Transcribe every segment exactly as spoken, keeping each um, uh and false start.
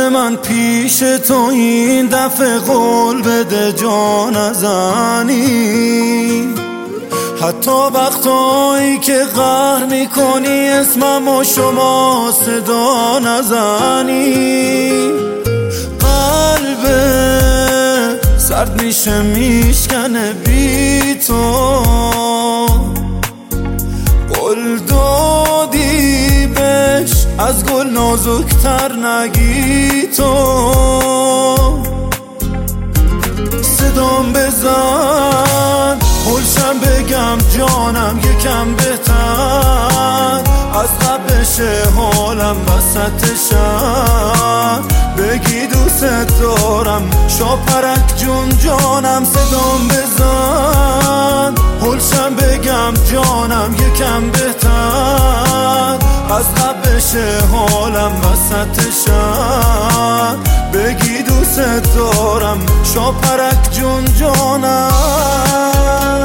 به من پیش تو این دفعه قول بده جا نزنی، حتی وقتایی که قهر میکنی اسمم و شما صدا نزنی. قلبه سرد میشه میشکنه بی تو، قول دادی بهش از گل نازکتر نگی تو. صدام بزن پلشم بگم جانم یکم بهتر، از قبل بشه حالم وسط شهر، بگی دوست دارم شاپرک جون جانم. صدام بزن پلشم بگم جانم یکم بهتر، از قبل بشه حالم وسط شهر، بگی دوست دارم شاپرک جون جانم.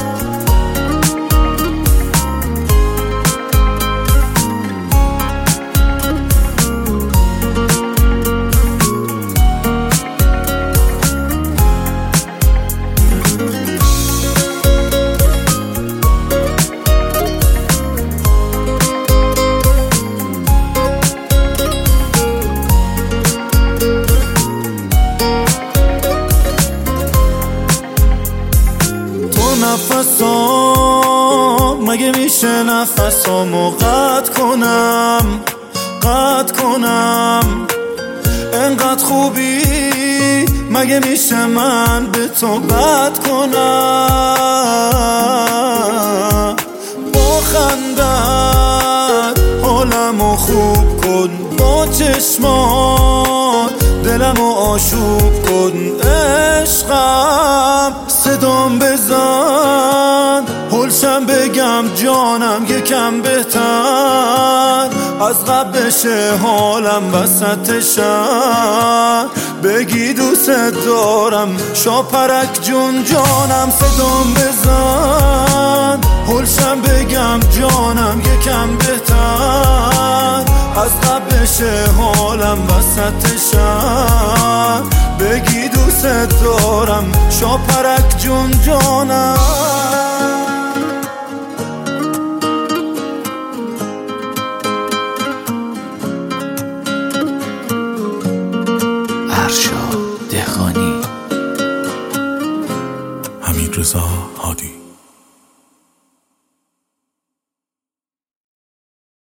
نفسام مگه میشه نفسامو قطع کنم قطع کنم، انقدر خوبی مگه میشه من به تو بد کنم. با خندت حالمو خوب کن، با چشمات دلمو آشوب کن عشقم. صدام بزن پلشم بگم جانم یکم بهتر، از قبل بشه حالم وسط شهر، بگی دوست دارم شاپرک جون جانم. صدام بزن پلشم بگم جانم یکم بهتر، از قبل بشه حالم وسط شهر، بگی دوست دارم شاپرک جون جانم. ارشاد دهقانی. حمیدرضا هادی.